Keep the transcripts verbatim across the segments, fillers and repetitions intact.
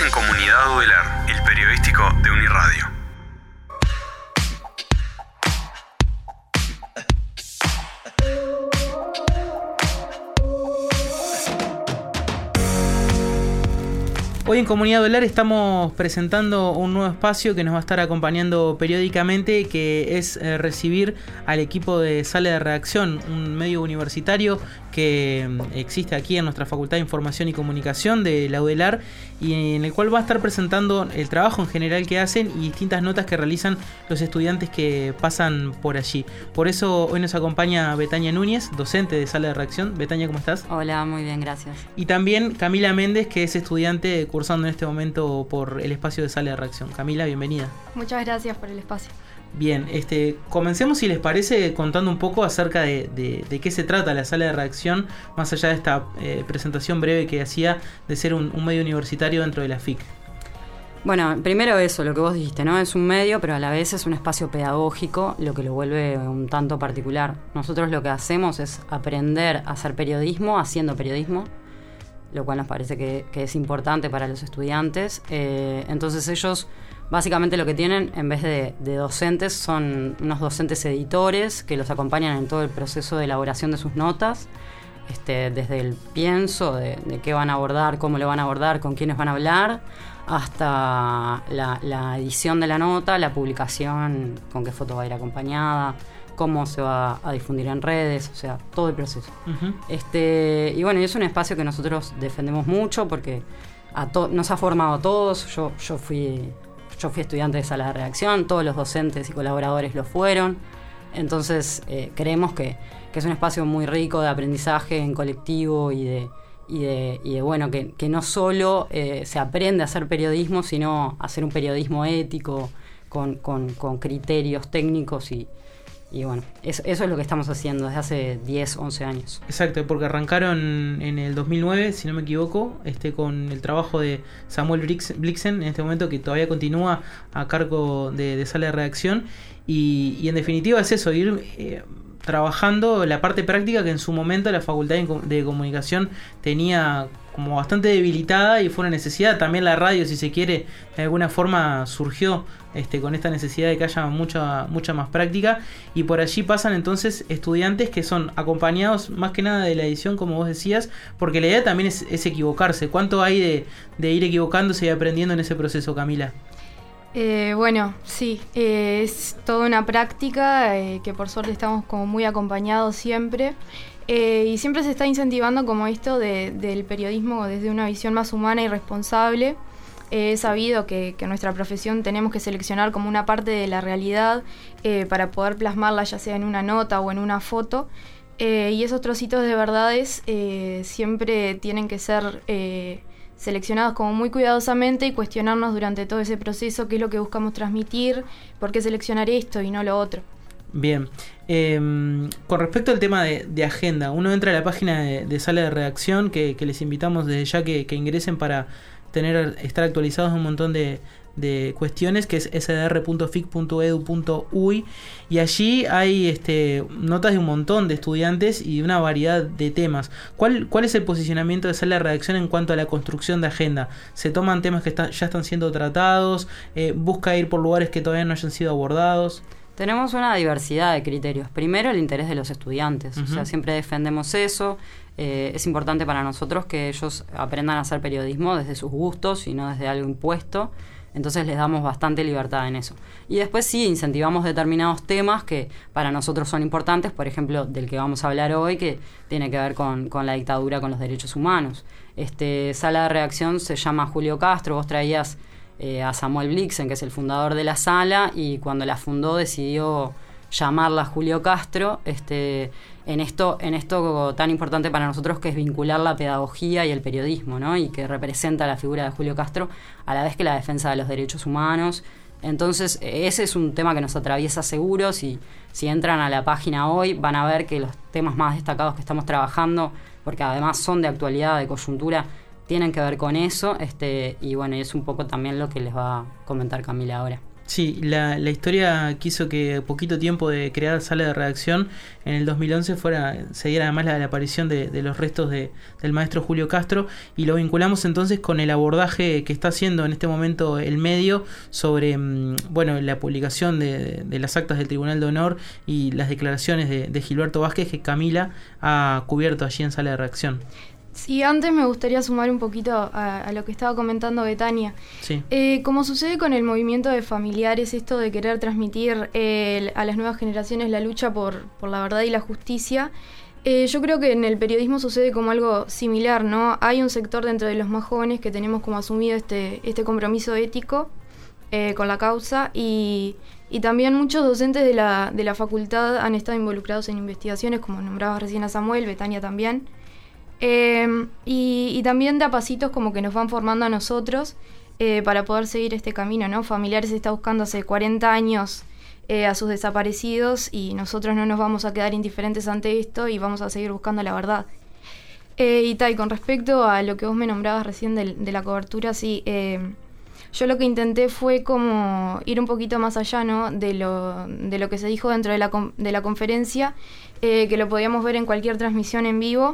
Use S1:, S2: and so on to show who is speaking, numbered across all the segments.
S1: Estás en Comunidad Udelar, el periodístico de Uniradio.
S2: Hoy en Comunidad Udelar estamos presentando un nuevo espacio que nos va a estar acompañando periódicamente, que es eh, recibir al equipo de Sala de Redacción, un medio universitario que existe aquí en nuestra Facultad de Información y Comunicación de la Udelar, y en el cual va a estar presentando el trabajo en general que hacen y distintas notas que realizan los estudiantes que pasan por allí. Por eso hoy nos acompaña Betania Núñez, docente de Sala de Redacción. Betania, ¿cómo estás?
S3: Hola, muy bien, gracias.
S2: Y también Camila Méndez, que es estudiante cursando en este momento por el espacio de Sala de Redacción. Camila, bienvenida.
S4: Muchas gracias por el espacio.
S2: Bien, este, comencemos, si les parece, contando un poco acerca de, de, de qué se trata la Sala de Redacción, más allá de esta eh, presentación breve que hacía de ser un, un medio universitario dentro de la F I C.
S3: Bueno, primero eso, lo que vos dijiste, ¿no? Es un medio, pero a la vez es un espacio pedagógico, lo que lo vuelve un tanto particular. Nosotros lo que hacemos es aprender a hacer periodismo haciendo periodismo, lo cual nos parece que, que es importante para los estudiantes. Eh, entonces ellos básicamente lo que tienen, en vez de, de docentes, son unos docentes editores que los acompañan en todo el proceso de elaboración de sus notas, este, desde el pienso de, de qué van a abordar, cómo lo van a abordar, con quiénes van a hablar, hasta la, la edición de la nota, la publicación, con qué foto va a ir acompañada, cómo se va a difundir en redes, o sea, todo el proceso. Uh-huh. Este, y bueno, es un espacio que nosotros defendemos mucho porque a to- nos ha formado a todos. Yo, yo fui... Yo fui estudiante de Sala de Redacción, todos los docentes y colaboradores lo fueron. Entonces eh, creemos que, que es un espacio muy rico de aprendizaje en colectivo y de, y de, y de bueno, que, que no solo eh, se aprende a hacer periodismo, sino a hacer un periodismo ético, con, con, con criterios técnicos y, y bueno, eso, eso es lo que estamos haciendo desde hace diez, once años.
S2: Exacto, porque arrancaron en el dos mil nueve, si no me equivoco, este con el trabajo de Samuel Blixen, en este momento, que todavía continúa a cargo de, de Sala de Redacción, y, y en definitiva es eso, ir eh, trabajando la parte práctica que en su momento la Facultad de Comunicación tenía como bastante debilitada, y fue una necesidad. También la radio, si se quiere, de alguna forma surgió este, con esta necesidad de que haya mucha, mucha más práctica, y por allí pasan entonces estudiantes que son acompañados más que nada de la edición, como vos decías, porque la idea también es, es equivocarse. ¿Cuánto hay de, de ir equivocándose y aprendiendo en ese proceso, Camila?
S4: Eh, bueno, sí, eh, es toda una práctica eh, que por suerte estamos como muy acompañados siempre. Eh, y siempre se está incentivando como esto de, del periodismo desde una visión más humana y responsable. Eh, he sabido que, que en nuestra profesión tenemos que seleccionar como una parte de la realidad eh, para poder plasmarla, ya sea en una nota o en una foto. Eh, y esos trocitos de verdades eh, siempre tienen que ser eh, seleccionados como muy cuidadosamente y cuestionarnos durante todo ese proceso qué es lo que buscamos transmitir, por qué seleccionar esto y no lo otro.
S2: Bien, eh, con respecto al tema de, de agenda, uno entra a la página de, de Sala de Redacción, que, que les invitamos desde ya que, que ingresen para tener estar actualizados en un montón de, de cuestiones, que es s d r punto f i c punto e d u punto u y, y allí hay este, notas de un montón de estudiantes y de una variedad de temas. ¿Cuál, cuál es el posicionamiento de Sala de Redacción en cuanto a la construcción de agenda? ¿Se toman temas que está, ya están siendo tratados? Eh, ¿Busca ir por lugares que todavía no hayan sido abordados?
S3: Tenemos una diversidad de criterios. Primero, el interés de los estudiantes. Uh-huh. O sea, siempre defendemos eso. Eh, es importante para nosotros que ellos aprendan a hacer periodismo desde sus gustos y no desde algo impuesto. Entonces les damos bastante libertad en eso. Y después sí, incentivamos determinados temas que para nosotros son importantes. Por ejemplo, del que vamos a hablar hoy, que tiene que ver con, con la dictadura, con los derechos humanos. Este, Sala de Redacción se llama Julio Castro. Vos traías Eh, a Samuel Blixen, que es el fundador de la sala, y cuando la fundó decidió llamarla Julio Castro, este, en esto, en esto tan importante para nosotros, que es vincular la pedagogía y el periodismo, ¿no? Y que representa la figura de Julio Castro a la vez que la defensa de los derechos humanos. Entonces ese es un tema que nos atraviesa seguro. Si, si entran a la página hoy van a ver que los temas más destacados que estamos trabajando, porque además son de actualidad, de coyuntura, tienen que ver con eso, este, y bueno, es un poco también lo que les va a comentar Camila ahora.
S2: Sí, la, la historia quiso que poquito tiempo de crear sala de redacción, en el dos mil once fuera, se diera además la, la aparición de, de los restos de, del maestro Julio Castro, y lo vinculamos entonces con el abordaje que está haciendo en este momento el medio sobre bueno, la publicación de, de, de las actas del Tribunal de Honor y las declaraciones de, de Gilberto Vázquez, que Camila ha cubierto allí en sala de redacción.
S4: Sí, antes me gustaría sumar un poquito a, a lo que estaba comentando Betania.
S2: Sí.
S4: Eh, como sucede con el movimiento de familiares, esto de querer transmitir eh, a las nuevas generaciones la lucha por, por la verdad y la justicia, eh, yo creo que en el periodismo sucede como algo similar, ¿no? Hay un sector dentro de los más jóvenes que tenemos como asumido este, este compromiso ético eh, con la causa, y, y también muchos docentes de la, de la facultad han estado involucrados en investigaciones, como nombrabas recién a Samuel, Betania también. Eh, y, y también de a pasitos como que nos van formando a nosotros eh, para poder seguir este camino, ¿no? Familiares está buscando hace cuarenta años eh, a sus desaparecidos, y nosotros no nos vamos a quedar indiferentes ante esto y vamos a seguir buscando la verdad. Eh, y Tai, con respecto a lo que vos me nombrabas recién de, de la cobertura, sí, eh, yo lo que intenté fue como ir un poquito más allá, ¿no? de, lo, de lo que se dijo dentro de la, de la conferencia, eh, que lo podíamos ver en cualquier transmisión en vivo.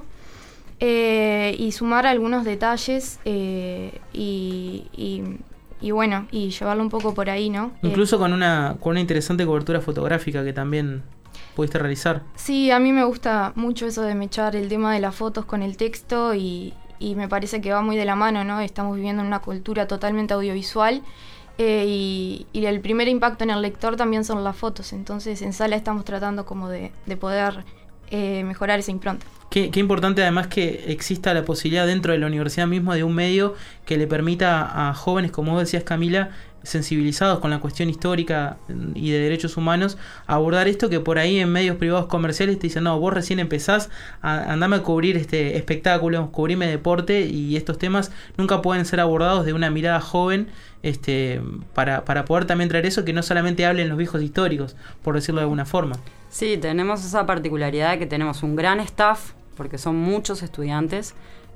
S4: Eh, y sumar algunos detalles eh, y, y, y bueno, y llevarlo un poco por ahí, ¿no?
S2: Incluso
S4: eh,
S2: con una con una interesante cobertura fotográfica que también pudiste realizar.
S4: Sí, a mí me gusta mucho eso de mechar el tema de las fotos con el texto, y, y me parece que va muy de la mano, ¿no? Estamos viviendo en una cultura totalmente audiovisual, eh, y, y el primer impacto en el lector también son las fotos, entonces en sala estamos tratando como de, de poder eh, mejorar esa impronta.
S2: Qué, qué importante además que exista la posibilidad dentro de la universidad misma de un medio que le permita a jóvenes, como vos decías, Camila, sensibilizados con la cuestión histórica y de derechos humanos, abordar esto que por ahí en medios privados comerciales te dicen, no, vos recién empezás, a, andame a cubrir este espectáculo, cubrirme deporte, y estos temas nunca pueden ser abordados de una mirada joven, este para, para poder también traer eso, que no solamente hablen los viejos históricos, por decirlo de alguna forma.
S3: Sí, tenemos esa particularidad de que tenemos un gran staff, porque son muchos estudiantes,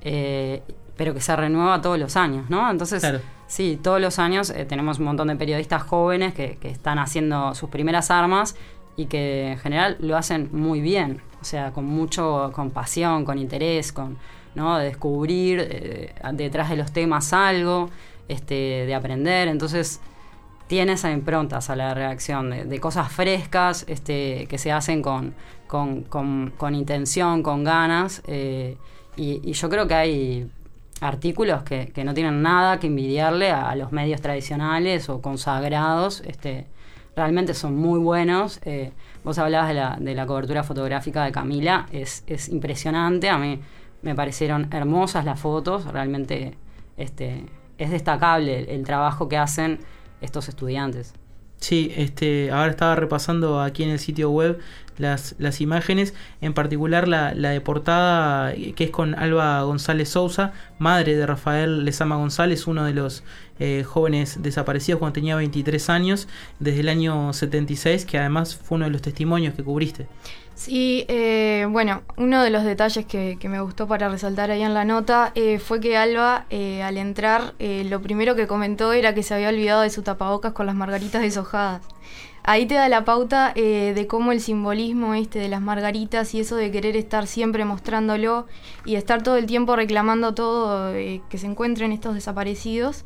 S3: eh, pero que se renueva todos los años, ¿no? Entonces, claro. Sí, todos los años eh, tenemos un montón de periodistas jóvenes que, que están haciendo sus primeras armas y que en general lo hacen muy bien, o sea, con mucho, con pasión, con interés, con, ¿no? De descubrir eh, detrás de los temas algo, este, de aprender. Entonces tiene esa impronta a la redacción de, de cosas frescas, este, que se hacen con, con, con, con intención, con ganas, eh, y, y yo creo que hay artículos que, que no tienen nada que envidiarle a, a los medios tradicionales o consagrados, este, realmente son muy buenos. Eh, vos hablabas de la, de la cobertura fotográfica de Camila, es, es impresionante, a mí me parecieron hermosas las fotos, realmente este, es destacable el, el trabajo que hacen estos estudiantes.
S2: Sí, este, ahora estaba repasando aquí en el sitio web las, las imágenes, en particular la, la de portada, que es con Alba González Sousa, madre de Rafael Lezama González, uno de los eh, jóvenes desaparecidos cuando tenía veintitrés años, desde el año setenta y seis, que además fue uno de los testimonios que cubriste.
S4: Sí, eh, bueno, uno de los detalles que, que me gustó para resaltar ahí en la nota eh, fue que Alba, eh, al entrar, eh, lo primero que comentó era que se había olvidado de su tapabocas con las margaritas deshojadas. Ahí te da la pauta eh, de cómo el simbolismo este de las margaritas y eso de querer estar siempre mostrándolo y estar todo el tiempo reclamando todo eh, que se encuentren estos desaparecidos,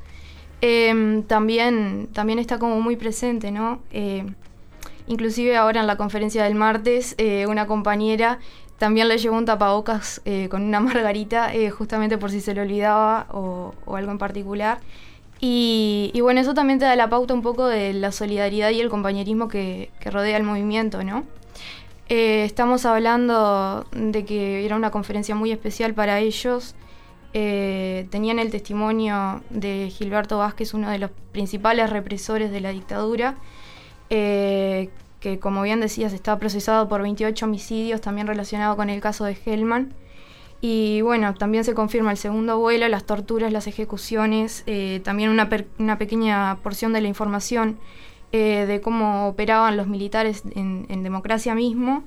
S4: eh, también, también está como muy presente, ¿no? Eh, Inclusive ahora en la conferencia del martes, eh, una compañera también le llevó un tapabocas eh, con una margarita, eh, justamente por si se le olvidaba o, o algo en particular. Y, y bueno, eso también te da la pauta un poco de la solidaridad y el compañerismo que, que rodea el movimiento, ¿no? Eh, estamos hablando de que era una conferencia muy especial para ellos. Eh, tenían el testimonio de Gilberto Vázquez, uno de los principales represores de la dictadura, Eh, que como bien decías está procesado por veintiocho homicidios, también relacionado con el caso de Hellman. Y bueno, también se confirma el segundo vuelo, las torturas, las ejecuciones, eh, también una, per- una pequeña porción de la información eh, de cómo operaban los militares en, en democracia mismo.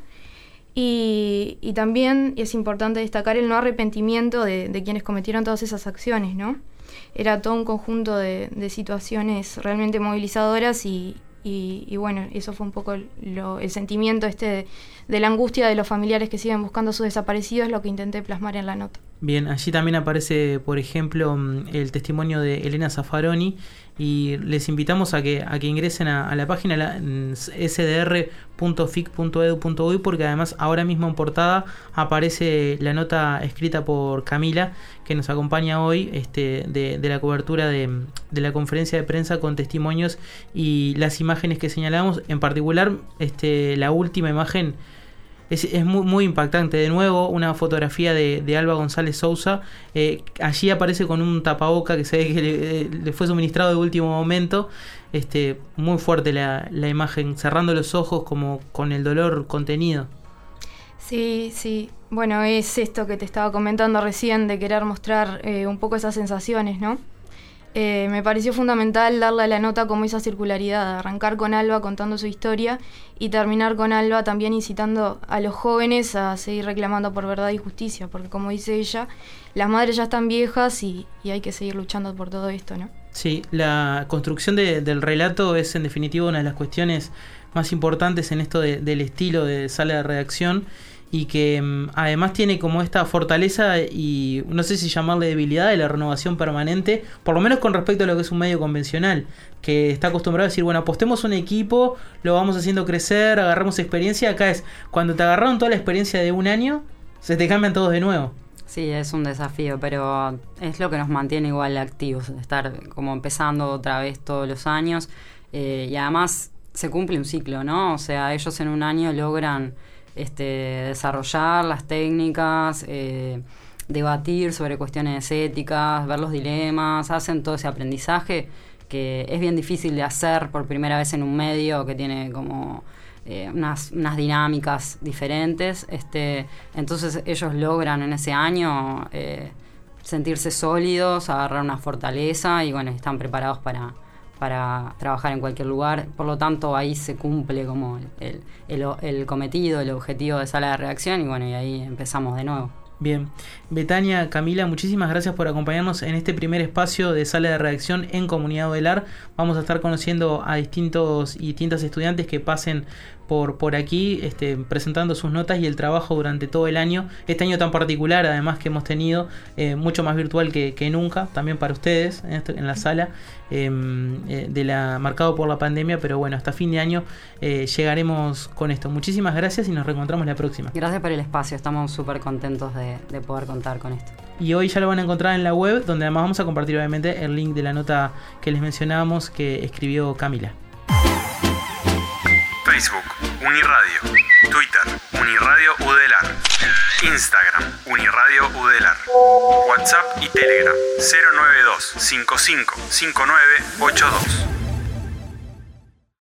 S4: Y, y también es importante destacar el no arrepentimiento de, de quienes cometieron todas esas acciones, ¿no? era todo un conjunto de, de situaciones realmente movilizadoras y, y, y bueno, eso fue un poco lo, el sentimiento este de, de la angustia de los familiares que siguen buscando a sus desaparecidos, lo que intenté plasmar en la nota.
S2: Bien, allí también aparece, por ejemplo, el testimonio de Elena Zaffaroni, y les invitamos a que a que ingresen a, a la página la, s d r punto f i c punto e d u punto u y, porque además ahora mismo en portada aparece la nota escrita por Camila, que nos acompaña hoy, este, de, de la cobertura de, de la conferencia de prensa con testimonios y las imágenes que señalamos. En particular, este, la última imagen Es, es muy, muy impactante. De nuevo, una fotografía de, de Alba González Sousa. Eh, allí aparece con un tapaboca que se ve que le, le fue suministrado de último momento. Este, muy fuerte la, la imagen, cerrando los ojos como con el dolor contenido.
S4: Sí, sí. Bueno, es esto que te estaba comentando recién, de querer mostrar eh, un poco esas sensaciones, ¿no? Eh, me pareció fundamental darle a la nota como esa circularidad, arrancar con Alba contando su historia y terminar con Alba también incitando a los jóvenes a seguir reclamando por verdad y justicia, porque como dice ella, las madres ya están viejas y, y hay que seguir luchando por todo esto, ¿no?
S2: Sí, la construcción de, del relato es en definitiva una de las cuestiones más importantes en esto de, del estilo de sala de redacción, y que um, además tiene como esta fortaleza y no sé si llamarle debilidad de la renovación permanente, por lo menos con respecto a lo que es un medio convencional, que está acostumbrado a decir, bueno, apostemos un equipo, lo vamos haciendo crecer, agarramos experiencia. Acá es, cuando te agarraron toda la experiencia de un año, se te cambian todos de nuevo.
S3: Sí, es un desafío, pero es lo que nos mantiene igual activos, estar como empezando otra vez todos los años, eh, y además se cumple un ciclo, ¿no? O sea, ellos en un año logran Este, desarrollar las técnicas, eh, debatir sobre cuestiones éticas, ver los dilemas, hacen todo ese aprendizaje que es bien difícil de hacer por primera vez en un medio que tiene como eh, unas, unas dinámicas diferentes. Este, entonces ellos logran en ese año eh, sentirse sólidos, agarrar una fortaleza y bueno, están preparados para... para trabajar en cualquier lugar. Por lo tanto, ahí se cumple como el, el, el cometido, el objetivo de sala de redacción, y bueno, y ahí empezamos de nuevo.
S2: Bien, Betania, Camila, muchísimas gracias por acompañarnos en este primer espacio de sala de redacción en Comunidad Odelar. Vamos a estar conociendo a distintos y distintas estudiantes que pasen por, por aquí, este, presentando sus notas y el trabajo durante todo el año. Este año tan particular, además, que hemos tenido, eh, mucho más virtual que, que nunca, también para ustedes en, este, en la sala, eh, de la, marcado por la pandemia, pero bueno, hasta fin de año eh, llegaremos con esto. Muchísimas gracias y nos reencontramos la próxima.
S3: Gracias por el espacio, estamos súper contentos de, de poder contar con esto.
S2: Y hoy ya lo van a encontrar en la web, donde además vamos a compartir obviamente el link de la nota que les mencionábamos que escribió Camila.
S1: Facebook, Uniradio. Twitter, Uniradio Udelar. Instagram, Uniradio Udelar. WhatsApp y Telegram, cero nueve dos cinco cinco cinco nueve ocho dos.